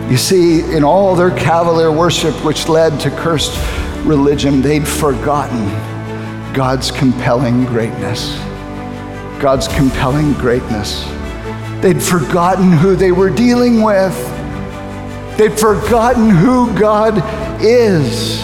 You see, in all their cavalier worship, which led to cursed religion, they'd forgotten God's compelling greatness. God's compelling greatness. They'd forgotten who they were dealing with. They'd forgotten who God is.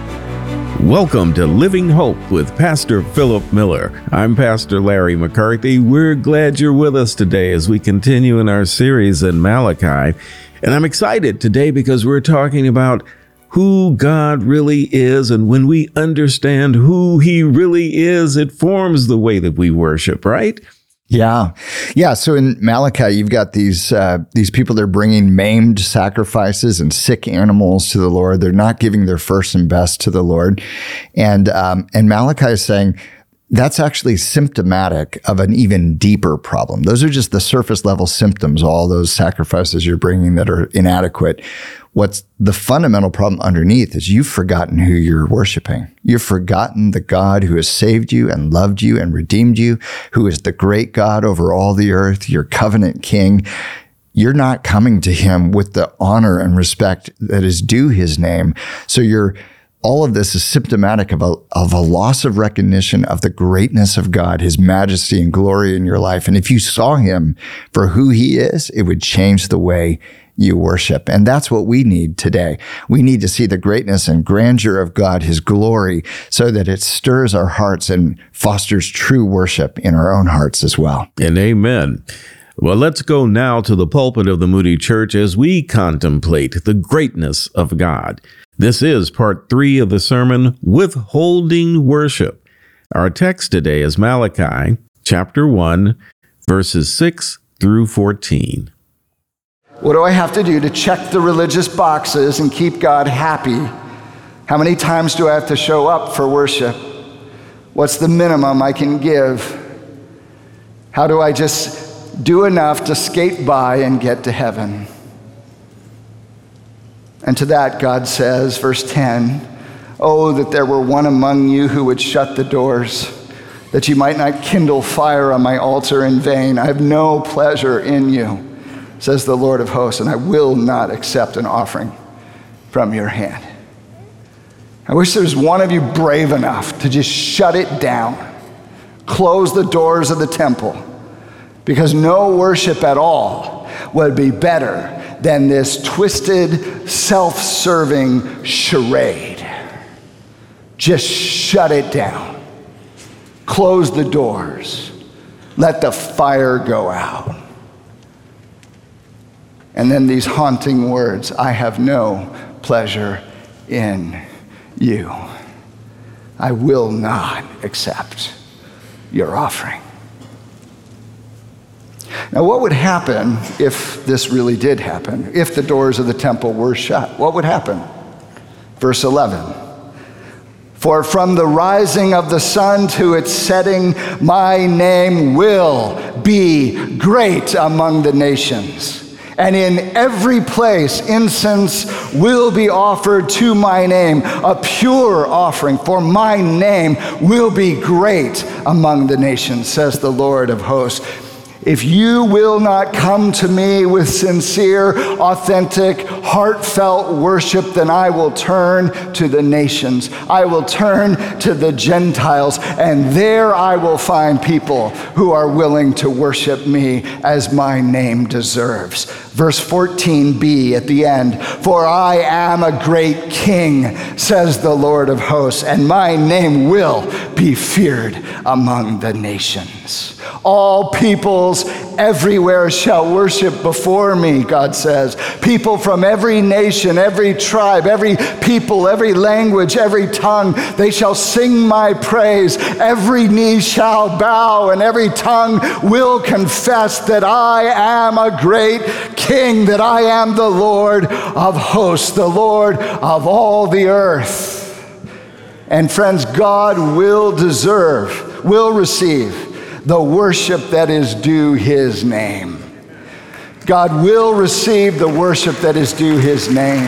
Welcome to Living Hope with Pastor Philip Miller. I'm Pastor Larry McCarthy. We're glad you're with us today as we continue in our series in Malachi. And I'm excited today because we're talking about who God really is. And when we understand who He really is, it forms the way that we worship, right? Yeah. So in Malachi, you've got these people that are bringing maimed sacrifices and sick animals to the Lord. They're not giving their first and best to the Lord. And Malachi is saying that's actually symptomatic of an even deeper problem. Those are just the surface level symptoms, all those sacrifices you're bringing that are inadequate. What's the fundamental problem underneath is you've forgotten who you're worshiping. You've forgotten the God who has saved you and loved you and redeemed you, who is the great God over all the earth, your covenant king. You're not coming to Him with the honor and respect that is due His name. So all of this is symptomatic of a loss of recognition of the greatness of God, His majesty and glory in your life. And if you saw Him for who He is, it would change the way you worship. And that's what we need today. We need to see the greatness and grandeur of God, His glory, so that it stirs our hearts and fosters true worship in our own hearts as well. And amen. Well, let's go now to the pulpit of the Moody Church as we contemplate the greatness of God. This is part 3 of the sermon, Withholding Worship. Our text today is Malachi chapter 1, verses 6 through 14. What do I have to do to check the religious boxes and keep God happy? How many times do I have to show up for worship? What's the minimum I can give? How do I just do enough to skate by and get to heaven? And to that, God says, verse 10, "Oh, that there were one among you who would shut the doors, that you might not kindle fire on my altar in vain. I have no pleasure in you, says the Lord of hosts, and I will not accept an offering from your hand." I wish there was one of you brave enough to just shut it down, close the doors of the temple, because no worship at all would be better than this twisted, self-serving charade. Just shut it down. Close the doors. Let the fire go out. And then these haunting words, "I have no pleasure in you. I will not accept your offering." Now, what would happen if this really did happen? If the doors of the temple were shut, what would happen? Verse 11. "For from the rising of the sun to its setting, my name will be great among the nations. And in every place incense will be offered to my name, a pure offering, for my name will be great among the nations, says the Lord of hosts. If you will not come to me with sincere, authentic, heartfelt worship, then I will turn to the nations. I will turn to the Gentiles, and there I will find people who are willing to worship me as my name deserves." Verse 14b at the end, "For I am a great king, says the Lord of hosts, and my name will be feared among the nations. All peoples everywhere shall worship before me," God says. People from every nation, every tribe, every people, every language, every tongue, they shall sing my praise. Every knee shall bow and every tongue will confess that I am a great king, that I am the Lord of hosts, the Lord of all the earth. And friends, God will receive the worship that is due His name. God will receive the worship that is due His name.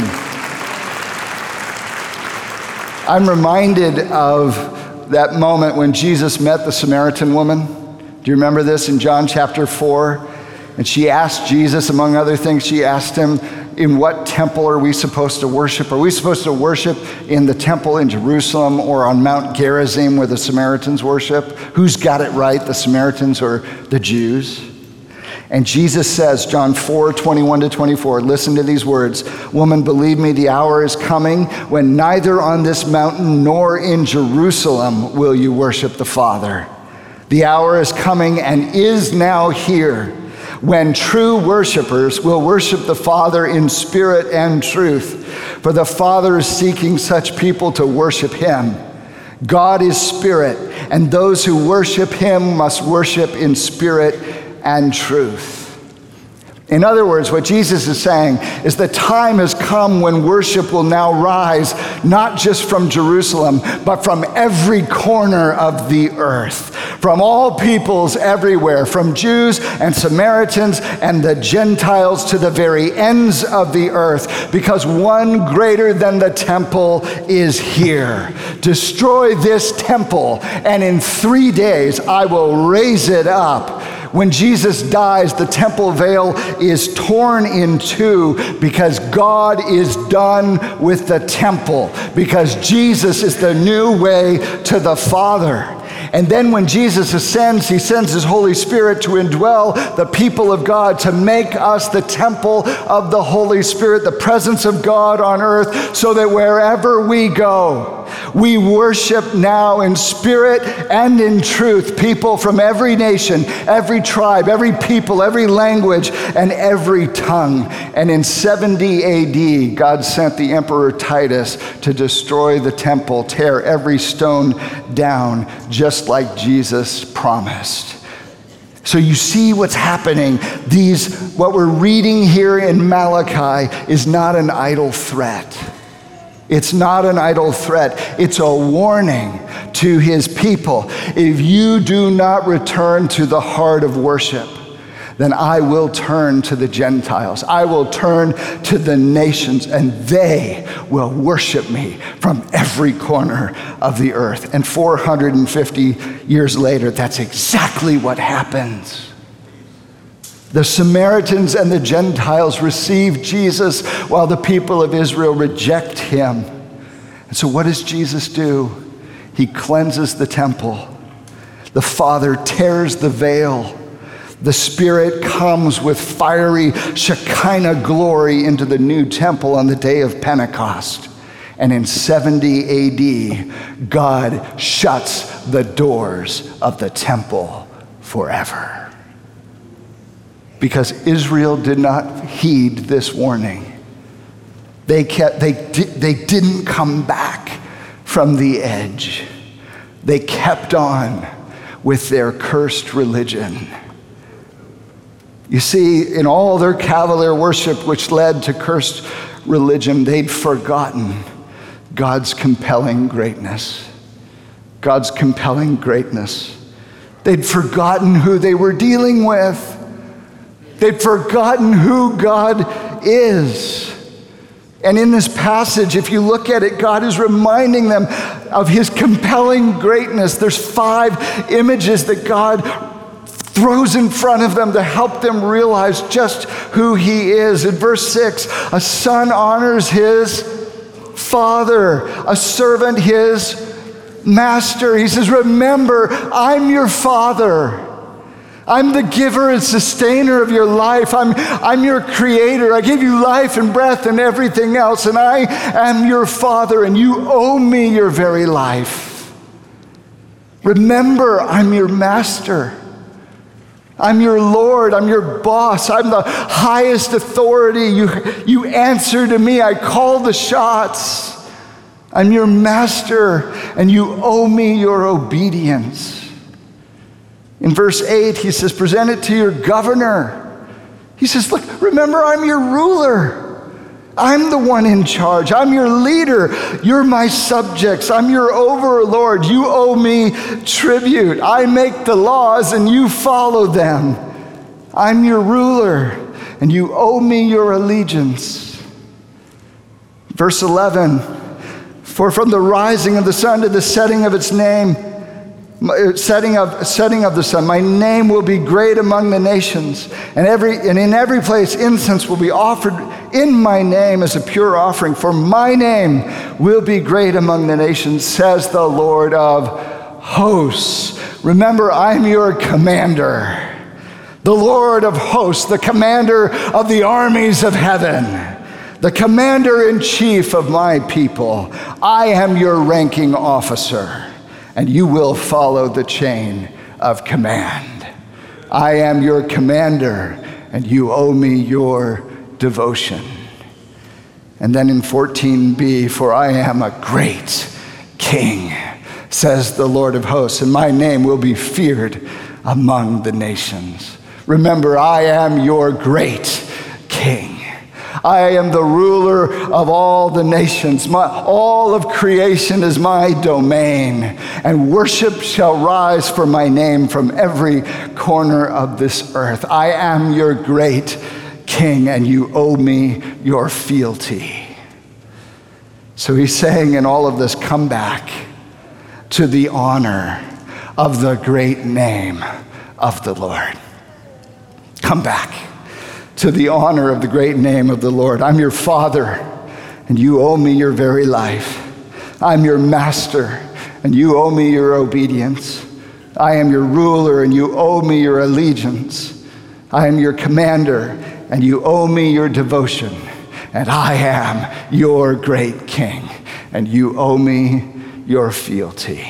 I'm reminded of that moment when Jesus met the Samaritan woman. Do you remember this in John chapter 4? And she asked Jesus, among other things, she asked him, in what temple are we supposed to worship? Are we supposed to worship in the temple in Jerusalem or on Mount Gerizim where the Samaritans worship? Who's got it right, the Samaritans or the Jews? And Jesus says, John 4:21-24, listen to these words. Woman, believe me, the hour is coming when neither on this mountain nor in Jerusalem will you worship the Father. The hour is coming and is now here when true worshipers will worship the Father in spirit and truth. For the Father is seeking such people to worship him. God is spirit, and those who worship him must worship in spirit and truth. In other words, what Jesus is saying is the time has come when worship will now rise, not just from Jerusalem, but from every corner of the earth, from all peoples everywhere, from Jews and Samaritans and the Gentiles to the very ends of the earth, because one greater than the temple is here. Destroy this temple, and in 3 days I will raise it up. When Jesus dies, the temple veil is torn in two because God is done with the temple, because Jesus is the new way to the Father. And then when Jesus ascends, he sends his Holy Spirit to indwell the people of God, to make us the temple of the Holy Spirit, the presence of God on earth, so that wherever we go, we worship now in spirit and in truth people from every nation, every tribe, every people, every language, and every tongue. And in 70 AD, God sent the Emperor Titus to destroy the temple, tear every stone down, just like Jesus promised. So you see what's happening. What we're reading here in Malachi is not an idle threat. It's not an idle threat. It's a warning to his people. If you do not return to the heart of worship, then I will turn to the Gentiles. I will turn to the nations, and they will worship me from every corner of the earth. And 450 years later, that's exactly what happens. The Samaritans and the Gentiles receive Jesus while the people of Israel reject him. And so what does Jesus do? He cleanses the temple. The Father tears the veil. The Spirit comes with fiery Shekinah glory into the new temple on the day of Pentecost. And in 70 AD, God shuts the doors of the temple forever. Because Israel did not heed this warning. They didn't come back from the edge. They kept on with their cursed religion. You see, in all their cavalier worship, which led to cursed religion, they'd forgotten God's compelling greatness. God's compelling greatness. They'd forgotten who they were dealing with. They'd forgotten who God is. And in this passage, if you look at it, God is reminding them of his compelling greatness. There's 5 images that God throws in front of them to help them realize just who he is. In verse 6, a son honors his father, a servant his master. He says, remember, I'm your father. I'm the giver and sustainer of your life. I'm your creator. I gave you life and breath and everything else, and I am your father, and you owe me your very life. Remember, I'm your master. I'm your Lord. I'm your boss. I'm the highest authority. You answer to me. I call the shots. I'm your master, and you owe me your obedience. In verse 8, he says, present it to your governor. He says, look, remember, I'm your ruler. I'm the one in charge. I'm your leader. You're my subjects. I'm your overlord. You owe me tribute. I make the laws and you follow them. I'm your ruler and you owe me your allegiance. Verse 11, for from the rising of the sun to the setting of its name, setting of the sun. My name will be great among the nations, and in every place incense will be offered in my name as a pure offering. For my name will be great among the nations, says the Lord of hosts. Remember, I'm your commander, the Lord of hosts, the commander of the armies of heaven, the commander-in-chief of my people. I am your ranking officer, and you will follow the chain of command. I am your commander, and you owe me your devotion. And then in 14b, for I am a great king, says the Lord of hosts, and my name will be feared among the nations. Remember, I am your great king. I am the ruler of all the nations. All of creation is my domain, and worship shall rise for my name from every corner of this earth. I am your great king, and you owe me your fealty. So he's saying in all of this, come back to the honor of the great name of the Lord. Come back to the honor of the great name of the Lord. I'm your father, and you owe me your very life. I'm your master, and you owe me your obedience. I am your ruler, and you owe me your allegiance. I am your commander, and you owe me your devotion. And I am your great king, and you owe me your fealty.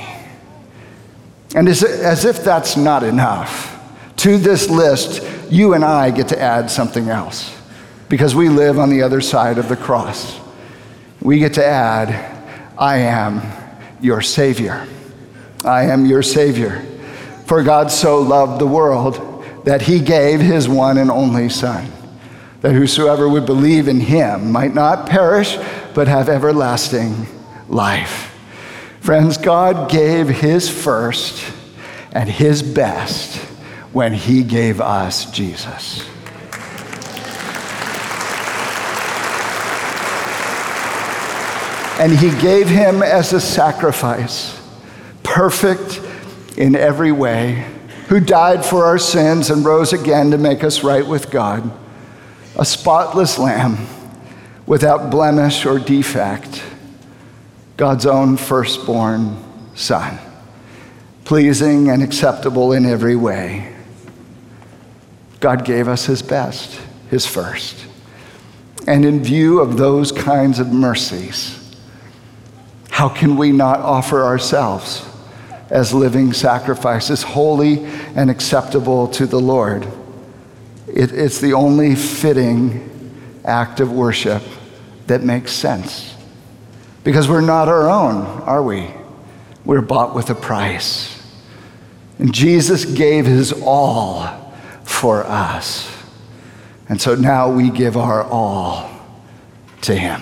And as if that's not enough, to this list, you and I get to add something else, because we live on the other side of the cross. We get to add, I am your Savior. I am your Savior. For God so loved the world that he gave his one and only Son, that whosoever would believe in him might not perish, but have everlasting life. Friends, God gave his first and his best when he gave us Jesus. And he gave him as a sacrifice, perfect in every way, who died for our sins and rose again to make us right with God, a spotless lamb without blemish or defect, God's own firstborn Son, pleasing and acceptable in every way. God gave us his best, his first. And in view of those kinds of mercies, how can we not offer ourselves as living sacrifices, holy and acceptable to the Lord? It's the only fitting act of worship that makes sense. Because we're not our own, are we? We're bought with a price. And Jesus gave his all for us. And so now we give our all to him.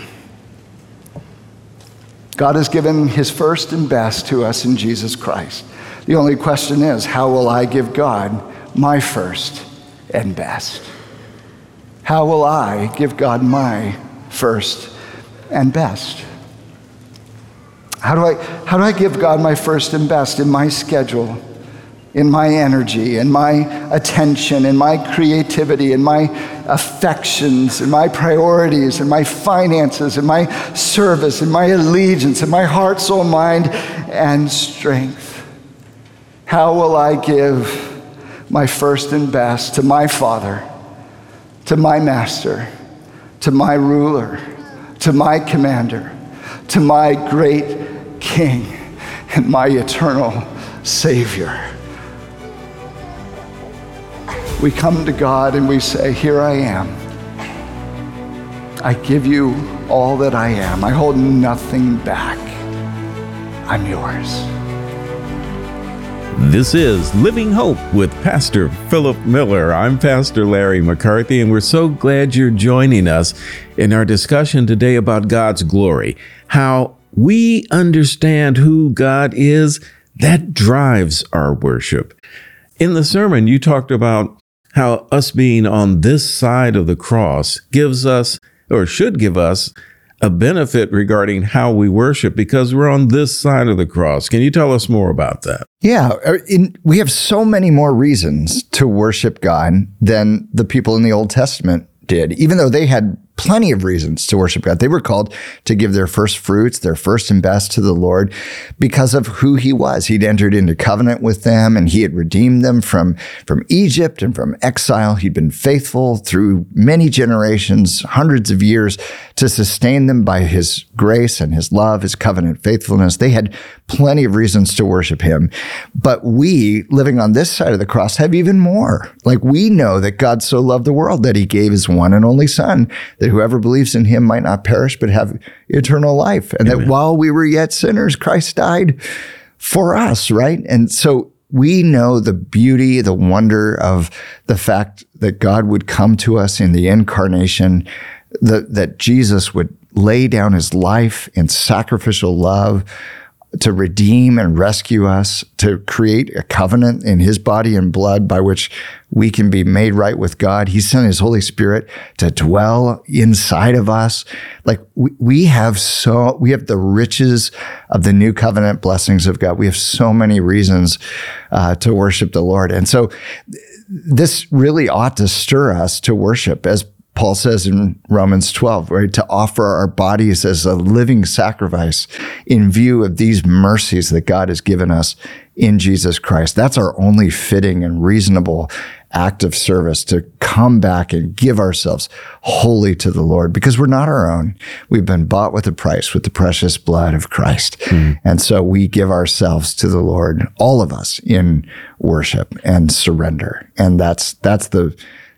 God has given his first and best to us in Jesus Christ. The only question is, how will I give God my first and best? How will I give God my first and best? How do I give God my first and best in my schedule, in my energy, in my attention, in my creativity, in my affections, in my priorities, in my finances, in my service, in my allegiance, in my heart, soul, mind, and strength? How will I give my first and best to my Father, to my Master, to my ruler, to my commander, to my great King, and my eternal Savior? We come to God and we say, here I am. I give you all that I am. I hold nothing back. I'm yours. This is Living Hope with Pastor Philip Miller. I'm Pastor Larry McCarthy, and we're so glad you're joining us in our discussion today about God's glory. How we understand who God is, that drives our worship. In the sermon, you talked about how us being on this side of the cross gives us, or should give us, a benefit regarding how we worship because we're on this side of the cross. Can you tell us more about that? Yeah, we have so many more reasons to worship God than the people in the Old Testament did, even though they had plenty of reasons to worship God. They were called to give their first fruits, their first and best to the Lord because of who he was. He'd entered into covenant with them and he had redeemed them from Egypt and from exile. He'd been faithful through many generations, hundreds of years to sustain them by his grace and his love, his covenant faithfulness. They had plenty of reasons to worship him. But we, living on this side of the cross, have even more. Like we know that God so loved the world that he gave his one and only son, that whoever believes in him might not perish, but have eternal life. And Amen. That while we were yet sinners, Christ died for us, right? And so we know the beauty, the wonder of the fact that God would come to us in the incarnation, that Jesus would lay down his life in sacrificial love to redeem and rescue us, to create a covenant in his body and blood by which we can be made right with God. He sent his Holy Spirit to dwell inside of us. Like we have the riches of the new covenant blessings of God. We have so many reasons to worship the Lord. And so this really ought to stir us to worship, as Paul says in Romans 12, right, to offer our bodies as a living sacrifice in view of these mercies that God has given us in Jesus Christ. That's our only fitting and reasonable act of service, to come back and give ourselves wholly to the Lord, because we're not our own. We've been bought with a price, with the precious blood of Christ. And so we give ourselves to the Lord, all of us, in worship and surrender. And that's the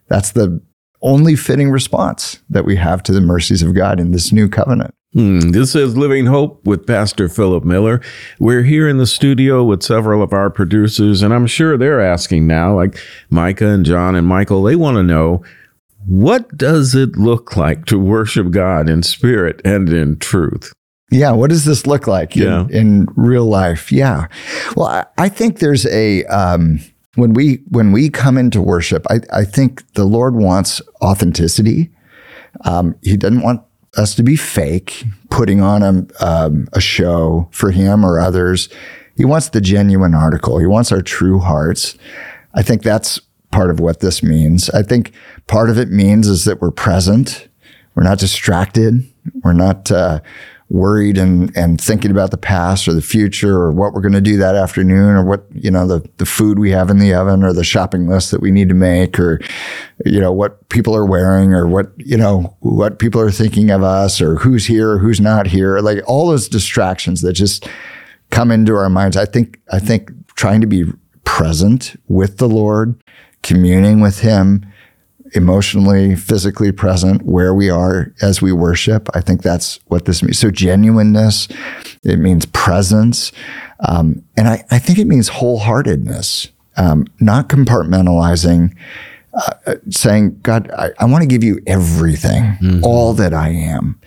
only fitting response that we have to the mercies of God in this new covenant. This is Living Hope with Pastor Philip Miller. We're here in the studio with several of our producers, and I'm sure they're asking now, like Micah and John and Michael, they want to know, what does it look like to worship God in spirit and in truth? Yeah, what does this look like in real life? Yeah. Well, I think there's a... When we come into worship, I think the Lord wants authenticity. He doesn't want us to be fake, putting on a show for him or others. He wants the genuine article. He wants our true hearts. I think that's part of what this means. I think part of it means is that we're present. We're not distracted. We're not worried and thinking about the past or the future or what we're going to do that afternoon or what, the food we have in the oven or the shopping list that we need to make or, what people are wearing or what people are thinking of us or who's here or who's not here. Like all those distractions that just come into our minds. I think trying to be present with the Lord, communing with him, emotionally, physically present where we are as we worship. I think that's what this means. So genuineness, it means presence. And I think it means wholeheartedness, not compartmentalizing, saying, God, I want to give you everything, all that I am.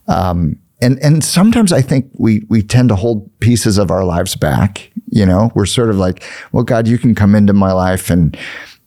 And sometimes I think we tend to hold pieces of our lives back. We're sort of like, well, God, you can come into my life and,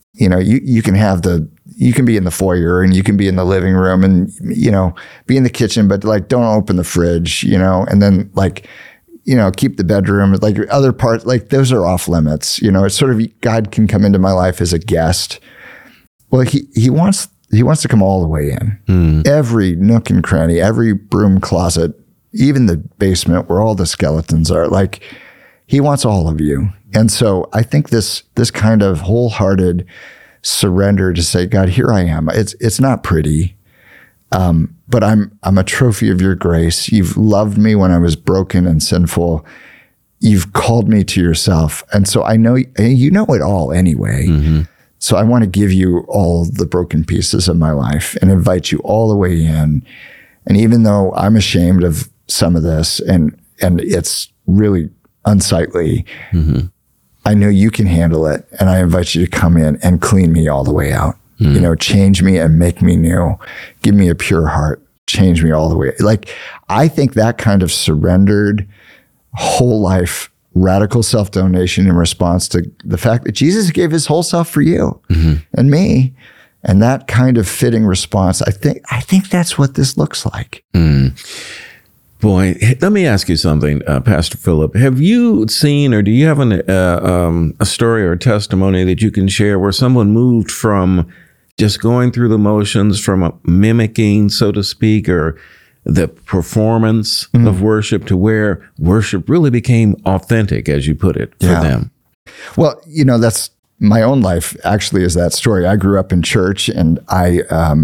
you can be in the foyer and you can be in the living room and, be in the kitchen, but don't open the fridge, and then keep the bedroom, other parts, those are off limits. It's sort of, God can come into my life as a guest. Well, he wants to come all the way in. Every nook and cranny, every broom closet, even the basement where all the skeletons are, he wants all of you. And so I think this kind of wholehearted surrender to say, God, here I am. It's not pretty, but I'm a trophy of your grace. You've loved me when I was broken and sinful. You've called me to yourself. And so I know, you know it all anyway. So I want to give you all the broken pieces of my life and invite you all the way in. And even though I'm ashamed of some of this and it's really unsightly, I know you can handle it, and I invite you to come in and clean me all the way out. Change me and make me new. Give me a pure heart. Change me all the way. I think that kind of surrendered, whole life, radical self-donation in response to the fact that Jesus gave his whole self for you and me And that kind of fitting response, I think that's what this looks like. Boy, let me ask you something, Pastor Philip. Have you seen, or do you have a story or a testimony that you can share where someone moved from just going through the motions, from mimicking, so to speak, or the performance of worship, to where worship really became authentic, as you put it, for them? Well, that's my own life actually is that story. I grew up in church, and I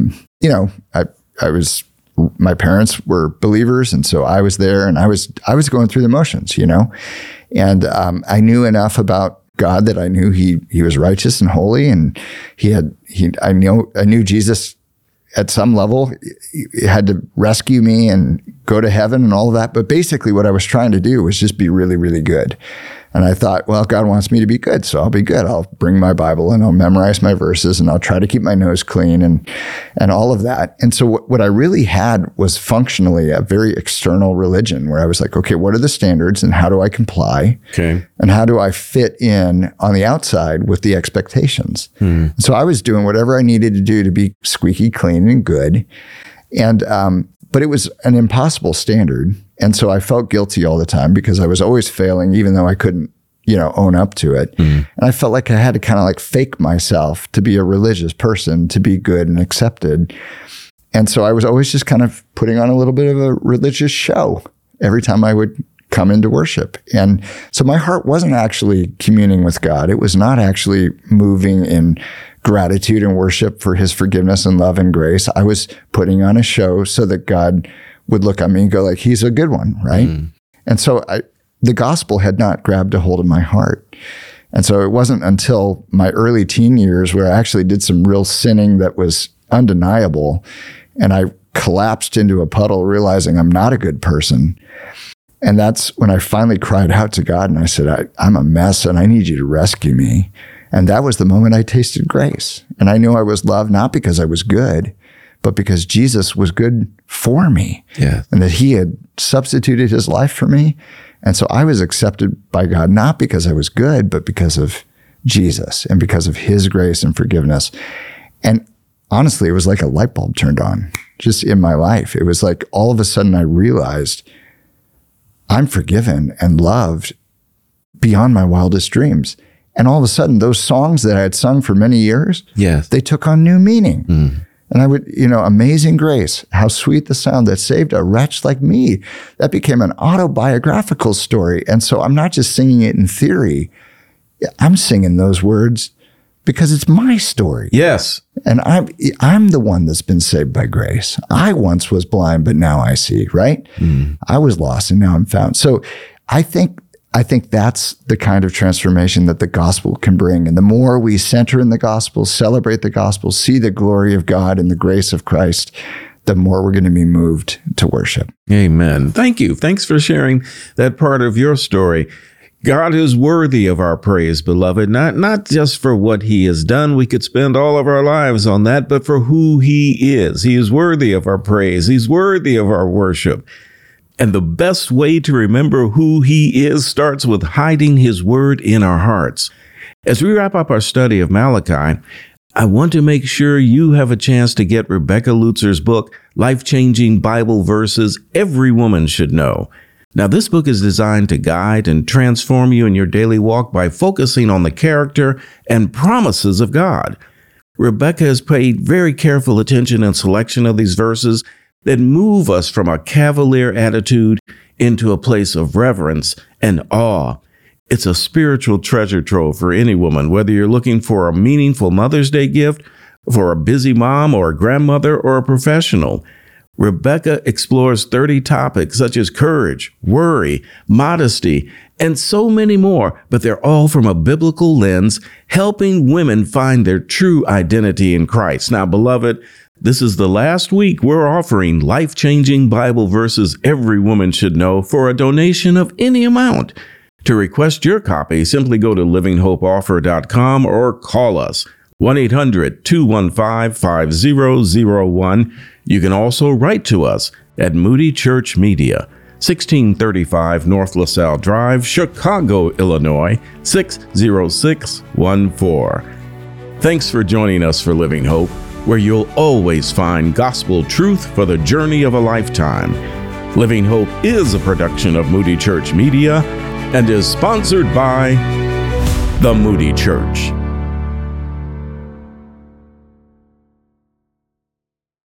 was, my parents were believers, and so I was there, and I was going through the motions, and I knew enough about God that I knew he was righteous and holy, and I knew Jesus at some level had to rescue me and go to heaven and all of that. But basically what I was trying to do was just be really, really good. And I thought, well, God wants me to be good, so I'll be good. I'll bring my Bible and I'll memorize my verses and I'll try to keep my nose clean and all of that. And so what I really had was functionally a very external religion where I was like, okay, what are the standards and how do I comply? Okay. And how do I fit in on the outside with the expectations? So I was doing whatever I needed to do to be squeaky clean and good. And but it was an impossible standard. And so I felt guilty all the time because I was always failing, even though I couldn't, own up to it. And I felt like I had to kind of like fake myself to be a religious person, to be good and accepted. And so I was always just kind of putting on a little bit of a religious show every time I would come into worship. And so my heart wasn't actually communing with God. It was not actually moving in gratitude and worship for his forgiveness and love and grace. I was putting on a show so that God would look at me and go like, he's a good one, right? And so the gospel had not grabbed a hold of my heart. And so it wasn't until my early teen years where I actually did some real sinning that was undeniable. And I collapsed into a puddle realizing I'm not a good person. And that's when I finally cried out to God and I said, I'm a mess and I need you to rescue me. And that was the moment I tasted grace. And I knew I was loved not because I was good, but because Jesus was good for me. Yeah. And that he had substituted his life for me. And so I was accepted by God, not because I was good, but because of Jesus and because of his grace and forgiveness. And honestly, it was like a light bulb turned on just in my life. It was like all of a sudden I realized I'm forgiven and loved beyond my wildest dreams. And all of a sudden, those songs that I had sung for many years, they took on new meaning. And I would, Amazing Grace, how sweet the sound that saved a wretch like me. That became an autobiographical story. And so I'm not just singing it in theory. I'm singing those words because it's my story. Yes. And I'm the one that's been saved by grace. I once was blind, but now I see, right? I was lost and now I'm found. So I think that's the kind of transformation that the gospel can bring. And the more we center in the gospel, celebrate the gospel, see the glory of God and the grace of Christ, the more we're going to be moved to worship. Amen. Thank you. Thanks for sharing that part of your story. God is worthy of our praise, beloved, not just for what he has done. We could spend all of our lives on that, but for who he is. He is worthy of our praise. He's worthy of our worship. And the best way to remember who he is starts with hiding his word in our hearts. As we wrap up our study of Malachi, I want to make sure you have a chance to get Rebecca Lutzer's book, Life-Changing Bible Verses Every Woman Should Know. Now, this book is designed to guide and transform you in your daily walk by focusing on the character and promises of God. Rebecca has paid very careful attention and selection of these verses that move us from a cavalier attitude into a place of reverence and awe. It's a spiritual treasure trove for any woman, whether you're looking for a meaningful Mother's Day gift, for a busy mom or a grandmother or a professional. Rebecca explores 30 topics such as courage, worry, modesty, and so many more, but they're all from a biblical lens, helping women find their true identity in Christ. Now, beloved, this is the last week we're offering life-changing Bible verses every woman should know for a donation of any amount. To request your copy, simply go to livinghopeoffer.com or call us 1-800-215-5001. You can also write to us at Moody Church Media, 1635 North LaSalle Drive, Chicago, Illinois, 60614. Thanks for joining us for Living Hope. where you'll always find gospel truth for the journey of a lifetime. Living Hope is a production of Moody Church Media and is sponsored by the Moody Church.